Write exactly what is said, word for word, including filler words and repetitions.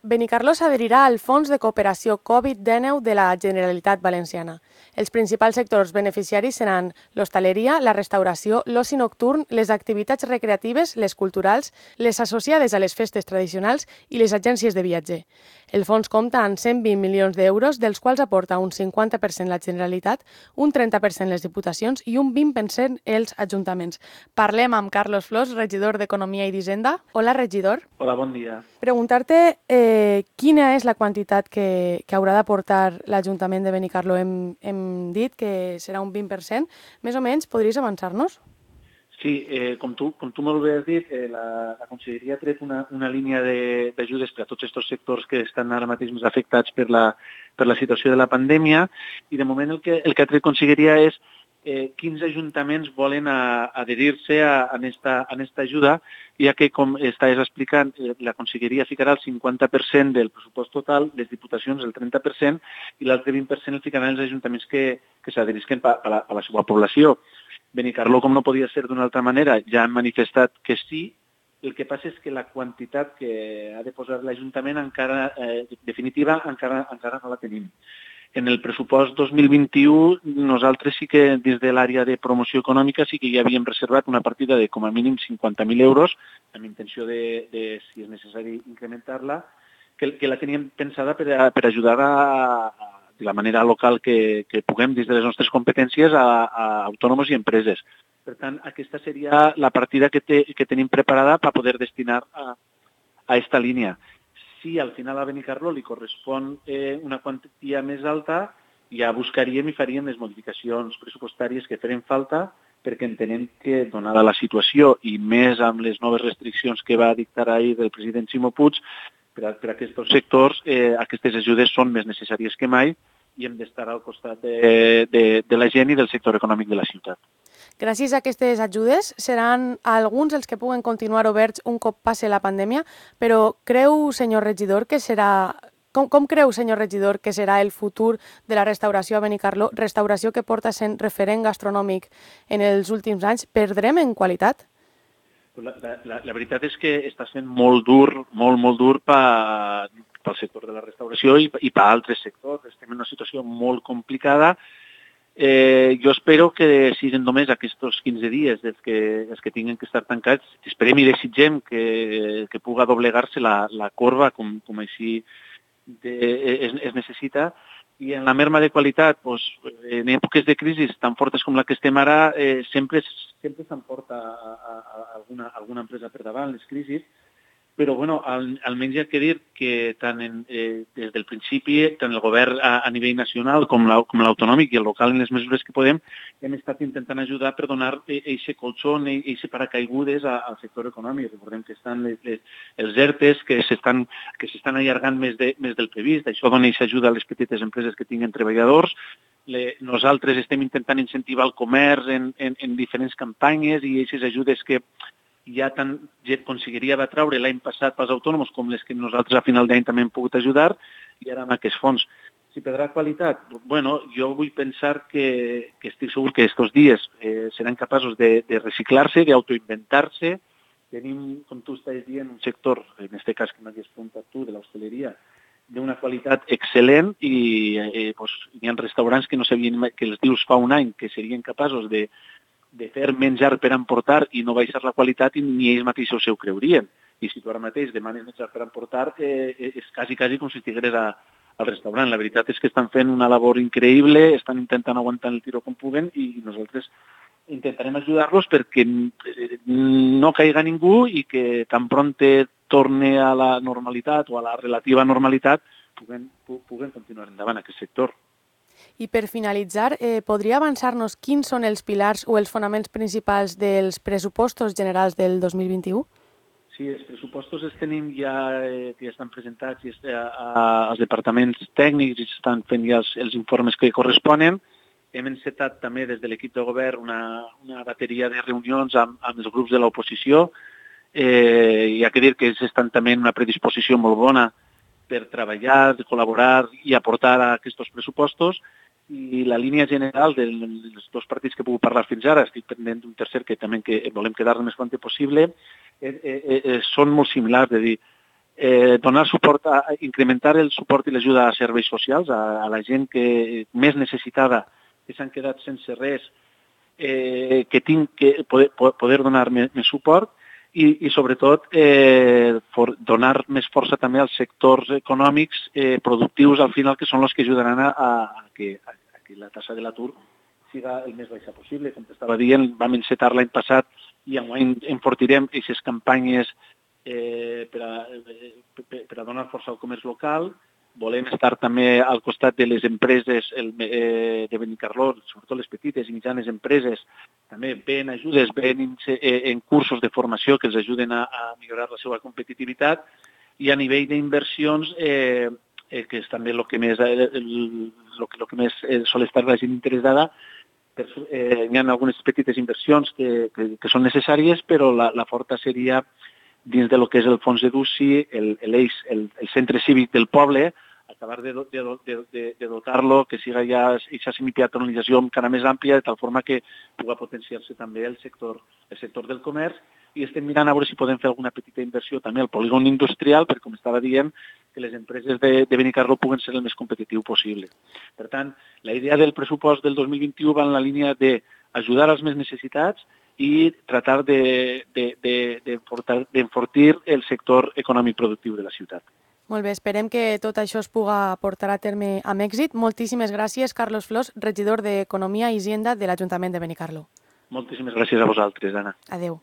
Benicarló s'adherirà al Fons de Cooperació Covid dinou de la Generalitat Valenciana. Els principals sectors beneficiaris seran l'hostaleria, la restauració, l'oci nocturn, les activitats recreatives, les culturals, les associades a les festes tradicionals i les agències de viatger. El fons compta amb cent vint milions d'euros, dels quals aporta un cinquanta per cent la Generalitat, un trenta per cent les diputacions i un vint per cent els ajuntaments. Parlem amb Carlos Flors, regidor d'Economia i d'Hisenda. Hola, regidor. Hola, bon dia. Preguntar-te eh, quina és la quantitat que, que haurà d'aportar l'Ajuntament de Benicarló. Hem, hem dit que serà un vint per cent. Més o menys, podries avançar-nos? Sí, eh, com, tu, com tu molt bé has dit, eh, la, la Conselleria ha tret una, una línia d'ajudes per a tots aquests sectors que estan ara mateix més afectats per la, per la situació de la pandèmia, i de moment el que, el que ha tret Conselleria és eh, quins ajuntaments volen adherir-se a, a, esta, a esta ajuda, ja que, com estaves explicant, eh, la Conselleria ficarà el cinquanta per cent del pressupost total, les diputacions el trenta per cent, i l'altre vint per cent el ficaran els ajuntaments que, que s'adherisquen a, a, la, a la seva població. Benicarló, com no podia ser d'una altra manera, ja han manifestat que sí. El que passa és que la quantitat que ha de posar l'Ajuntament encara, eh, definitiva, encara, encara no la tenim. En el pressupost dos mil vint-i-u, nosaltres sí que, des de l'àrea de promoció econòmica, sí que ja havíem reservat una partida de com a mínim cinquanta mil euros, amb intenció de, de si és necessari, incrementar-la, que, que la teníem pensada per, a, per ajudar a, a de la manera local que, que puguem des de les nostres competències a, a autònoms i empreses. Per tant, aquesta seria la partida que, te, que tenim preparada per poder destinar a, a esta línia. Si al final a Benicarló li correspon eh, una quantia més alta, ja buscaríem i faríem les modificacions pressupostàries que farem falta, perquè entenem que, donada la situació i més amb les noves restriccions que va dictar ahir el president Ximo Puig, per a, per a aquests sectors, eh, aquestes ajudes són més necessàries que mai i hem d'estar al costat de, de, de la gent i del sector econòmic de la ciutat. Gràcies a aquestes ajudes seran alguns els que puguen continuar oberts un cop passi la pandèmia, però creu, senyor regidor, que serà... Com, com creu, senyor regidor, que serà el futur de la restauració a Benicarló, restauració que porta sent referent gastronòmic en els últims anys? Perdrem en qualitat? La, la, la veritat és que està sent molt dur, molt, molt dur pel sector de la restauració i, i per altres sectors. Estem en una situació molt complicada. Eh, jo espero que siguin només aquests quinze dies dels que, els que tinguin que estar tancats. Esperem i desitgem que, que puga doblegar-se la, la corba com, com així de, es, es necessita. I en la merma de qualitat, doncs, en èpoques de crisi tan fortes com la que estem ara, eh, sempre sempre s'emporta a, a, a alguna, alguna empresa per davant les crisis, però bueno, al, almenys hi ha que dir que tant en, eh, des del principi, tant el govern a, a nivell nacional com l'autonòmic i el local en les mesures que podem, hem estat intentant ajudar per donar aquest colxón, aquest paracaigudes al sector econòmic. Recordem que estan les, les, els ERTEs que s'estan que s'estan allargant més, de, més del previst. Això dona aquesta ajuda a les petites empreses que tinguen treballadors. Le, nosaltres estem intentant incentivar el comerç en, en, en diferents campanyes i aquestes ajudes que ja tant Conselleria va treure l'any passat pels autònoms com les que nosaltres a final d'any també hem pogut ajudar, i ara amb aquests fons. Si perdrà qualitat? Bueno, jo vull pensar que, que estic segur que aquests dies eh, seran capaços de, de reciclar-se, d'autoinventar-se. Tenim, com tu estàs dient, un sector, en aquest cas que m'havies preguntat tu, de l'hostaleria, d'una qualitat excel·lent i eh, pues, hi ha restaurants que no sabien, que els dius fa un any que serien capaços de, de fer menjar per emportar i no baixar la qualitat i ni ells mateixos s'ho creurien. I si tu ara mateix demanes menjar per emportar, eh, és quasi, quasi com si estigueres a, al restaurant. La veritat és que estan fent una labor increïble, estan intentant aguantar el tiro com puguen i nosaltres intentarem ajudar-los perquè no caiga ningú i que tan pronte torne a la normalitat o a la relativa normalitat puguen, puguen continuar endavant aquest sector. I per finalitzar, eh, podria avançar-nos quins són els pilars o els fonaments principals dels pressupostos generals del dos mil vint-i-u? Sí, els pressupostos els tenim ja, eh, que ja estan presentats i a, a, als departaments tècnics i estan fent ja els, els informes que corresponen. Hem encetat també des de l'equip de govern una, una bateria de reunions amb, amb els grups de l'oposició. Eh, hi ha que dir que ells estan també en una predisposició molt bona per treballar, col·laborar i aportar a aquests pressupostos. I la línia general dels dos partits que he pogut parlar fins ara, estic pendent d'un tercer que també que volem quedar el més quant possible, eh, eh, eh, són molt similars. És a dir, eh, donar suport, a, a incrementar el suport i l'ajuda a serveis socials, a, a la gent que més necessitada, que s'han quedat sense res, eh, que tinc que poder, poder donar més, més suport i, i sobretot, eh, for, donar més força també als sectors econòmics eh, productius, al final, que són els que ajudaran a, a, a, que, a, a que la tassa de l'atur siga el més baixa possible. Com t'estava dient, vam encetar l'any passat i enguany enfortirem aquestes campanyes eh, per, a, per, per a donar força al comerç local. Volem estar també al costat de les empreses el, eh, de Benicarló, sobretot les petites i mitjanes empreses, també ben ajudes, ben en, en cursos de formació que els ajuden a, a millorar la seva competitivitat, i a nivell d'inversions, eh, eh, que és també el que més, el, el, el que més eh, sol estar la gent interessada. Per, eh, hi ha algunes petites inversions que, que, que són necessàries, però la, la forta seria dins de lo que és el fons EDUCI, el, el, el, el centre cívic del poble, acabar de, de, de, de, de dotar-lo, que siga ja aquesta semipeatonalització encara més àmplia, de tal forma que pugui potenciar-se també el sector, el sector del comerç, i estem mirant a veure si podem fer alguna petita inversió també al polígon industrial, perquè, com estava dient, que les empreses de, de Benicarló puguen ser el més competitiu possible. Per tant, la idea del pressupost del dos mil vint-i-u va en la línia d'ajudar als més necessitats i tratar d'enfortir el sector econòmic productiu de la ciutat. Molt bé, esperem que tot això es puga portar a terme amb èxit. Moltíssimes gràcies, Carlos Flors, regidor d'Economia i Hisenda de l'Ajuntament de Benicarló. Moltíssimes gràcies a vosaltres, Anna. Adéu.